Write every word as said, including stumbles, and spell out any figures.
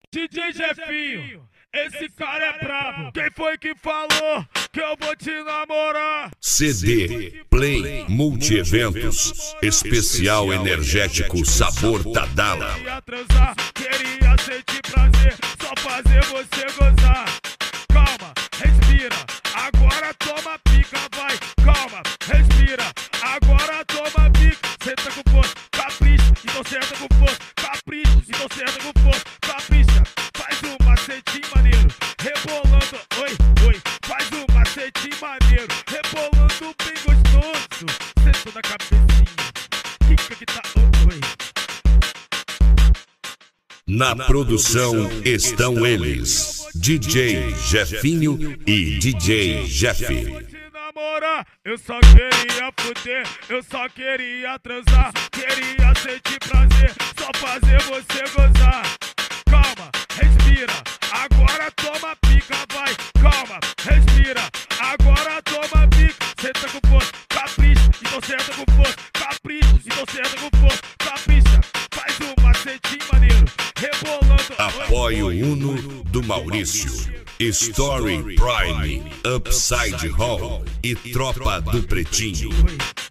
D J Jefinho, esse cara é brabo. Quem foi que falou que eu vou te namorar? C D Play Multi-Eventos Especial Energético Sabor Tadala. Queria transar, queria sentir prazer, só fazer você gozar. Calma, respira, agora toma pica, vai. Calma, respira, agora toma pica. Senta com força, capricha, então senta com força. Capricha, então senta com força. Capricha, faz um macetinho maneiro, rebolando, oi, oi. Faz um macetinho maneiro, rebolando bem gostoso. Senta na cabecinha, fica que tá, oi. Na produção estão eles, D J Jefinho e D J Jeff. Eu só queria fuder, eu só queria transar, queria sentir prazer, só fazer você gozar. Calma, respira, agora toma pica, vai. Calma, respira, agora toma pica. Senta com força, capricha, então senta com força. Capricha, então senta com força. Capricha, faz um macetinho maneiro, rebolando. Apoio Uno do Maurício, Story Prime, Upside Hall e Tropa do Pretinho.